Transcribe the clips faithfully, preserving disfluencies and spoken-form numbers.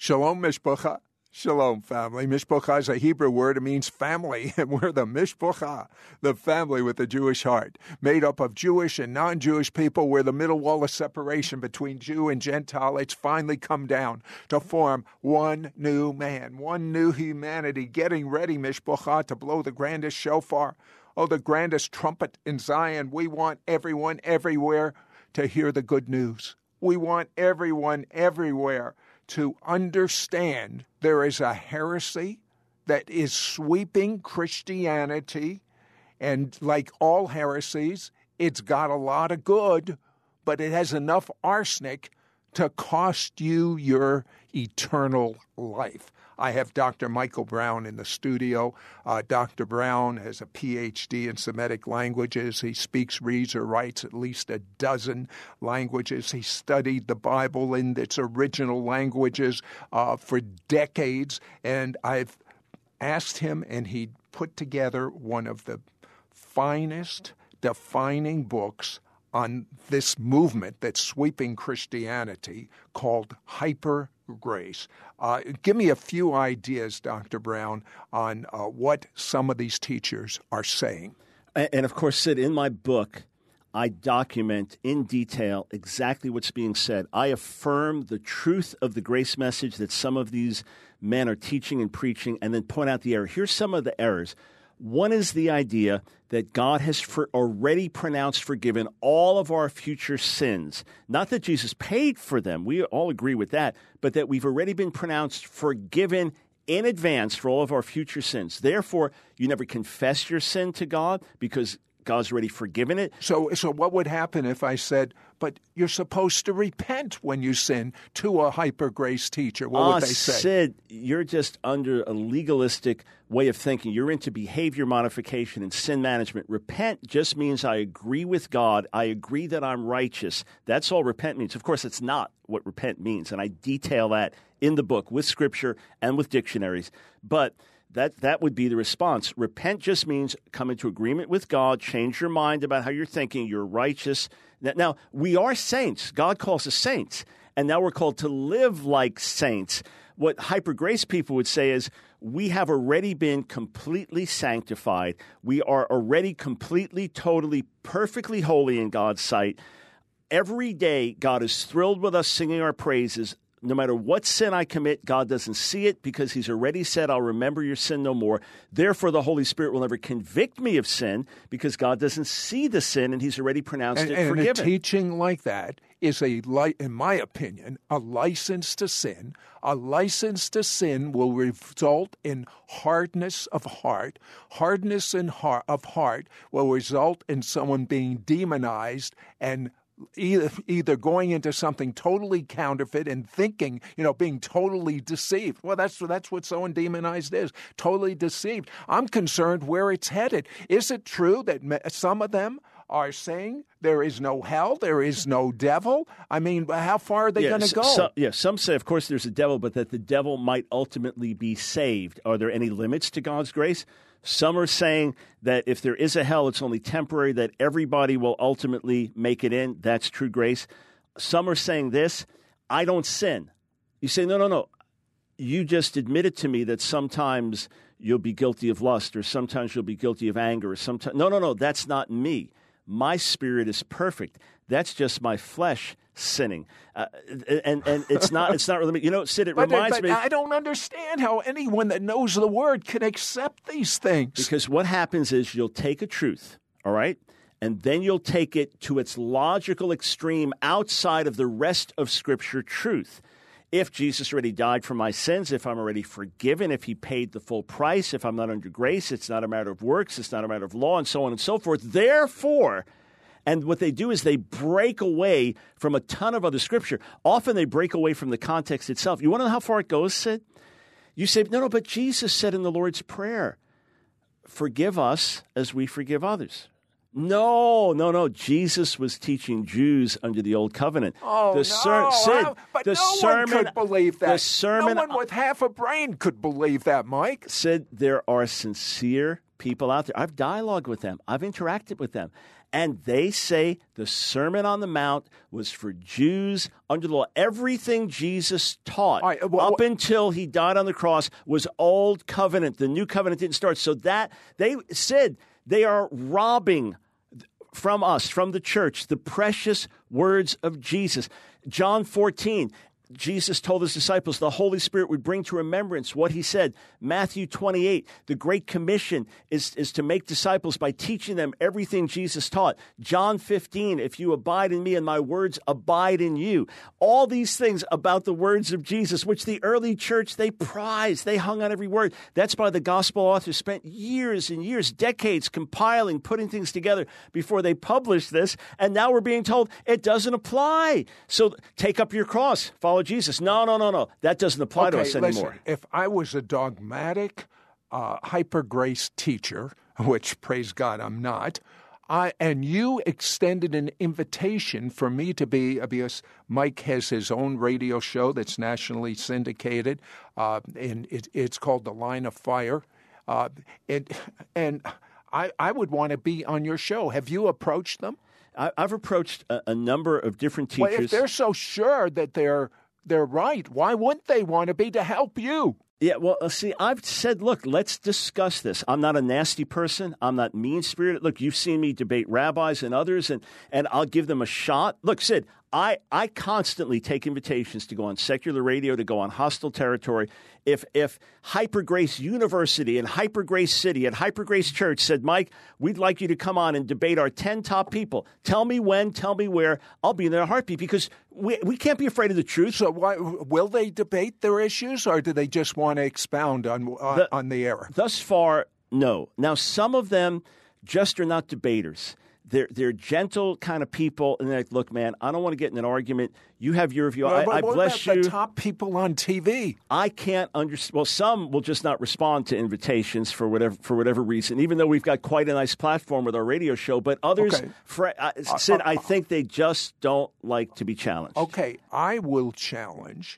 Shalom, Mishpacha. Shalom, family. Mishpacha is a Hebrew word. It means family, and we're the Mishpacha, the family with the Jewish heart, made up of Jewish and non-Jewish people. We're the middle wall of separation between Jew and Gentile. It's finally come down to form one new man, one new humanity, getting ready, Mishpacha, to blow the grandest shofar, oh, the grandest trumpet in Zion. We want everyone everywhere to hear the good news. We want everyone everywhere to understand there is a heresy that is sweeping Christianity, and like all heresies, it's got a lot of good, but it has enough arsenic to cost you your eternal life. I have Doctor Michael Brown in the studio. Uh, Doctor Brown has a P H D in Semitic languages. He speaks, reads, or writes at least a dozen languages. He studied the Bible in its original languages uh, for decades, and I've asked him, and he put together one of the finest defining books on this movement that's sweeping Christianity called Hyper Grace. Uh, give me a few ideas, Doctor Brown, on uh, what some of these teachers are saying. And, and of course, Sid, in my book, I document in detail exactly what's being said. I affirm the truth of the grace message that some of these men are teaching and preaching, and then point out the error. Here's some of the errors. One is the idea that God has for already pronounced forgiven all of our future sins. Not that Jesus paid for them. We all agree with that. But that we've already been pronounced forgiven in advance for all of our future sins. Therefore, you never confess your sin to God because God's already forgiven it. So, so what would happen if I said, but you're supposed to repent when you sin, to a hyper grace teacher? What uh, would they say? Sid, you're just under a legalistic way of thinking. You're into behavior modification and sin management. Repent just means I agree with God. I agree that I'm righteous. That's all repent means. Of course, it's not what repent means, and I detail that in the book with scripture and with dictionaries. But That that would be the response. Repent just means come into agreement with God, change your mind about how you're thinking, you're righteous. Now, now, we are saints. God calls us saints, and now we're called to live like saints. What hyper grace people would say is we have already been completely sanctified. We are already completely, totally, perfectly holy in God's sight. Every day, God is thrilled with us singing our praises. No matter what sin I commit, God doesn't see it because he's already said, I'll remember your sin no more. Therefore, the Holy Spirit will never convict me of sin because God doesn't see the sin and he's already pronounced and, it and forgiven. And a teaching like that is, a li- in my opinion, a license to sin. A license to sin will result in hardness of heart. Hardness in heart, of heart will result in someone being demonized and Either, either going into something totally counterfeit and thinking, you know, being totally deceived. Well, that's that's what someone demonized is, totally deceived. I'm concerned where it's headed. Is it true that some of them are saying there is no hell, there is no devil? I mean, how far are they yeah, going to go? So, yeah, some say, of course, there's a devil, but that the devil might ultimately be saved. Are there any limits to God's grace? Some are saying that if there is a hell, it's only temporary, that everybody will ultimately make it in. That's true grace. Some are saying this, I don't sin. You say, no, no, no. You just admitted to me that sometimes you'll be guilty of lust, or sometimes you'll be guilty of anger, or sometimes. No, no, no, that's not me. My spirit is perfect. That's just my flesh sinning, uh, and and it's not it's not really. You know, Sid, it but, reminds but me. I don't understand how anyone that knows the word can accept these things. Because what happens is you'll take a truth, all right, and then you'll take it to its logical extreme outside of the rest of Scripture truth. If Jesus already died for my sins, if I'm already forgiven, if he paid the full price, if I'm not under grace, it's not a matter of works, it's not a matter of law, and so on and so forth. Therefore, and what they do is they break away from a ton of other Scripture. Often they break away from the context itself. You want to know how far it goes, Sid? You say, no, no, but Jesus said in the Lord's Prayer, forgive us as we forgive others. No, no, no. Jesus was teaching Jews under the Old Covenant. Oh, the no. ser- Sid, but the no sermon, one could believe that. The sermon, no one with half a brain could believe that, Mike. Sid, there are sincere people out there. I've dialogued with them. I've interacted with them. And they say the Sermon on the Mount was for Jews under the law. Everything Jesus taught right, well, up until he died on the cross was Old Covenant. The New Covenant didn't start. So that they said they are robbing from us, from the church, the precious words of Jesus. John fourteen, Jesus told his disciples the Holy Spirit would bring to remembrance what he said. Matthew twenty-eight, the Great Commission is, is to make disciples by teaching them everything Jesus taught. John fifteen, if you abide in me and my words abide in you. All these things about the words of Jesus, which the early church, they prized. They hung on every word. That's why the gospel authors spent years and years, decades compiling, putting things together before they published this. And now we're being told it doesn't apply. So take up your cross, follow Jesus. No, no, no, no. That doesn't apply okay, to us anymore. Listen, if I was a dogmatic, uh, hyper-grace teacher, which, praise God, I'm not, I, and you extended an invitation for me to be, because Mike has his own radio show that's nationally syndicated, uh, and it, it's called The Line of Fire, uh, it, and I, I would want to be on your show. Have you approached them? I, I've approached a, a number of different teachers. Well, if they're so sure that they're they're right, why wouldn't they want to be to help you? Yeah, well, uh, see, I've said, look, let's discuss this. I'm not a nasty person. I'm not mean-spirited. Look, you've seen me debate rabbis and others, and, and I'll give them a shot. Look, Sid, I, I constantly take invitations to go on secular radio, to go on hostile territory. If if Hyper Grace University and Hyper Grace City and Hyper Grace Church said, Mike, we'd like you to come on and debate our ten top people. Tell me when, tell me where. I'll be in their heartbeat, because we we can't be afraid of the truth. So why, will they debate their issues, or do they just want to expound on, on the, on the error? Thus far, no. Now, some of them just are not debaters. They're, they're gentle kind of people, and they're like, look, man, I don't want to get in an argument. You have your view. Well, I, but I what bless about you. The top people on T V. I can't understand. Well, some will just not respond to invitations for whatever for whatever reason, even though we've got quite a nice platform with our radio show. But others, okay. for, uh, Sid, uh, uh, I think they just don't like to be challenged. Okay, I will challenge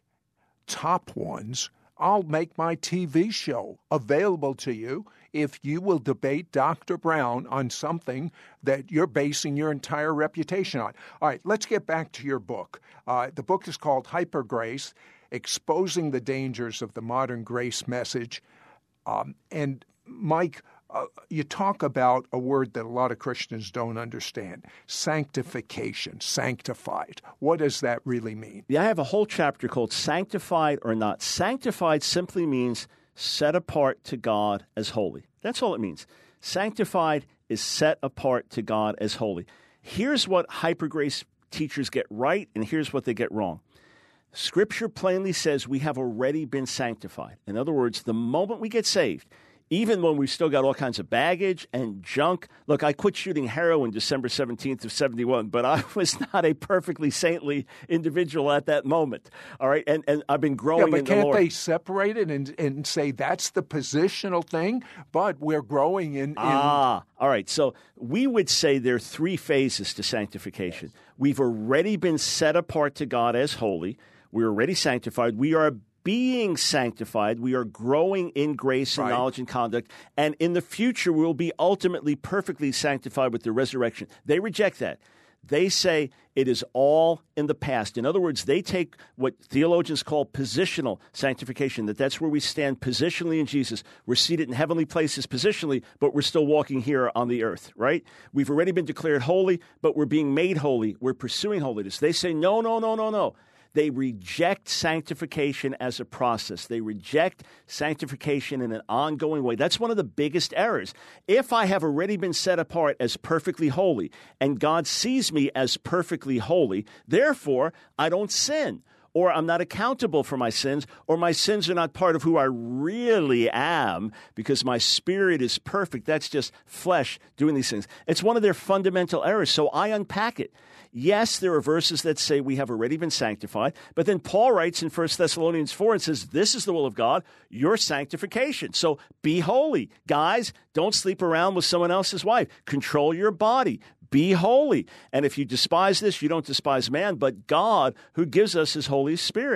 top ones. I'll make my T V show available to you if you will debate Doctor Brown on something that you're basing your entire reputation on. All right, let's get back to your book. Uh, the book is called Hyper Grace, Exposing the Dangers of the Modern Grace Message. Um, and, Mike, uh, you talk about a word that a lot of Christians don't understand, sanctification, sanctified. What does that really mean? Yeah, I have a whole chapter called Sanctified or Not. Sanctified simply means set apart to God as holy. That's all it means. Sanctified is set apart to God as holy. Here's what hypergrace teachers get right, and here's what they get wrong. Scripture plainly says we have already been sanctified. In other words, the moment we get saved, even when we've still got all kinds of baggage and junk. Look, I quit shooting heroin December seventeenth of seventy-one, but I was not a perfectly saintly individual at that moment. All right, and, and I've been growing yeah, but in the can't Lord. They separate it and, and say that's the positional thing, but we're growing in, in... Ah, all right. So we would say there are three phases to sanctification. We've already been set apart to God as holy. We're already sanctified. We are being sanctified. We are growing in grace and right. knowledge and conduct. And in the future, we will be ultimately perfectly sanctified with the resurrection. They reject that. They say it is all in the past. In other words, they take what theologians call positional sanctification, that that's where we stand positionally in Jesus. We're seated in heavenly places positionally, but we're still walking here on the earth, right? We've already been declared holy, but we're being made holy. We're pursuing holiness. They say, no, no, no, no, no. They reject sanctification as a process. They reject sanctification in an ongoing way. That's one of the biggest errors. If I have already been set apart as perfectly holy, and God sees me as perfectly holy, therefore, I don't sin, or I'm not accountable for my sins, or my sins are not part of who I really am because my spirit is perfect. That's just flesh doing these things. It's one of their fundamental errors, so I unpack it. Yes, there are verses that say we have already been sanctified, but then Paul writes in First Thessalonians four and says, this is the will of God, your sanctification. So be holy. Guys, don't sleep around with someone else's wife. Control your body. Be holy. And if you despise this, you don't despise man, but God who gives us his Holy Spirit.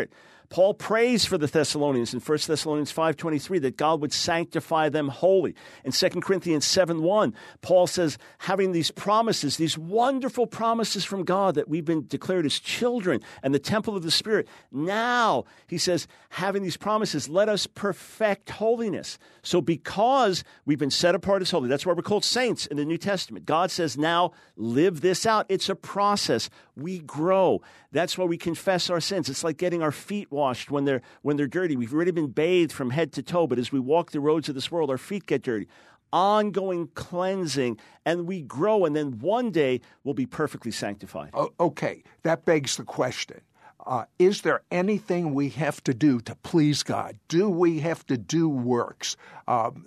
Paul prays for the Thessalonians in First Thessalonians five twenty-three that God would sanctify them wholly. In Second Corinthians seven one, Paul says, having these promises, these wonderful promises from God that we've been declared as children and the temple of the Spirit. Now, he says, having these promises, let us perfect holiness. So because we've been set apart as holy, that's why we're called saints in the New Testament. God says, now live this out. It's a process. We grow. That's why we confess our sins. It's like getting our feet washed when they're when they're dirty. We've already been bathed from head to toe, but as we walk the roads of this world, our feet get dirty. Ongoing cleansing, and we grow, and then one day we'll be perfectly sanctified. Oh, okay, that begs the question. Uh, is there anything we have to do to please God? Do we have to do works? Um,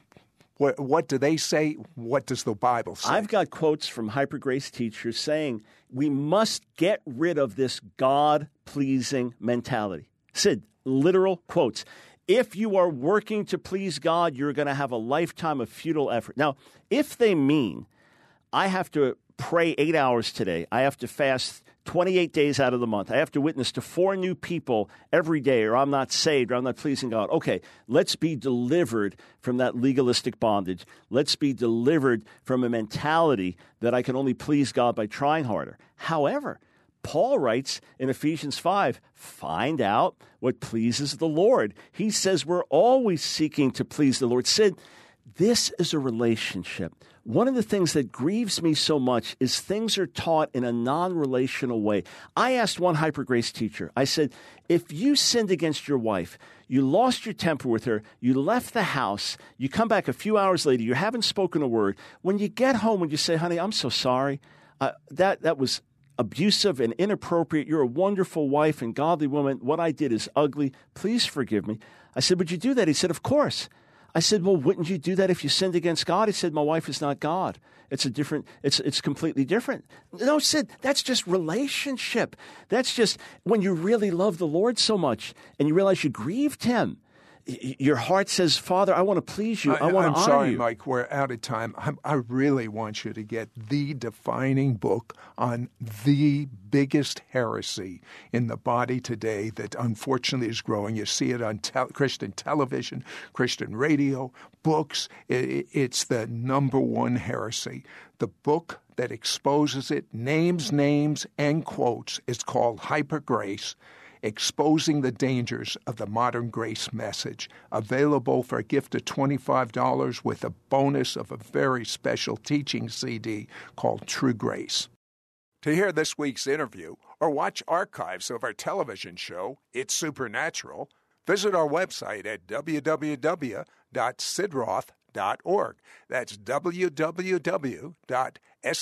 what, what do they say? What does the Bible say? I've got quotes from Hyper Grace teachers saying we must get rid of this God-pleasing mentality. Sid, literal quotes. If you are working to please God, you're going to have a lifetime of futile effort. Now, if they mean I have to pray eight hours today, I have to fast twenty-eight days out of the month, I have to witness to four new people every day, or I'm not saved, or I'm not pleasing God. Okay, let's be delivered from that legalistic bondage. Let's be delivered from a mentality that I can only please God by trying harder. However, Paul writes in Ephesians five, find out what pleases the Lord. He says we're always seeking to please the Lord. Sid, this is a relationship. One of the things that grieves me so much is things are taught in a non-relational way. I asked one Hyper Grace teacher, I said, if you sinned against your wife, you lost your temper with her, you left the house, you come back a few hours later, you haven't spoken a word. When you get home and you say, honey, I'm so sorry, uh, that, that was abusive and inappropriate. You're a wonderful wife and godly woman. What I did is ugly. Please forgive me. I said, would you do that? He said, of course. I said, well, wouldn't you do that if you sinned against God? He said, my wife is not God. It's a different, it's it's completely different. No, Sid, that's just relationship. That's just when you really love the Lord so much and you realize you grieved him. Your heart says, Father, I want to please you. I, I want I'm to honor sorry, you. Mike, we're out of time. I, I really want you to get the defining book on the biggest heresy in the body today that unfortunately is growing. You see it on te- Christian television, Christian radio, books. It, it's the number one heresy. The book that exposes it, names names and quotes, is called Hyper Grace, Exposing the Dangers of the Modern Grace Message, available for a gift of twenty-five dollars with a bonus of a very special teaching C D called True Grace. To hear this week's interview or watch archives of our television show, It's Supernatural, visit our website at w w w dot sidroth dot org. That's w w w dot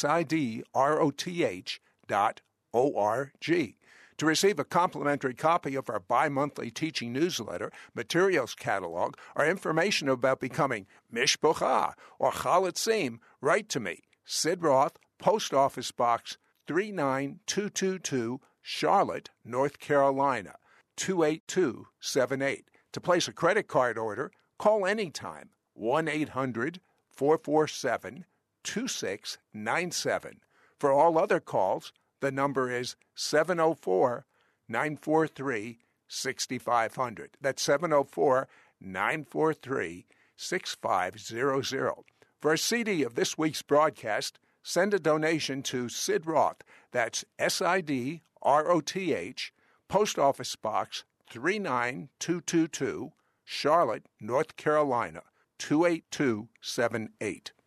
sidroth dot org. To receive a complimentary copy of our bi-monthly teaching newsletter, materials catalog, or information about becoming Mishpocha or Chalatzim, write to me, Sid Roth, Post Office Box three nine two two two, Charlotte, North Carolina, two eight two seven eight. To place a credit card order, call anytime, one eight hundred four four seven two six nine seven. For all other calls, the number is seven oh four nine four three six five zero zero. That's seven oh four nine four three six five zero zero. For a C D of this week's broadcast, send a donation to Sid Roth. That's S I D R O T H, Post Office Box three nine two two two, Charlotte, North Carolina, two eight two seven eight.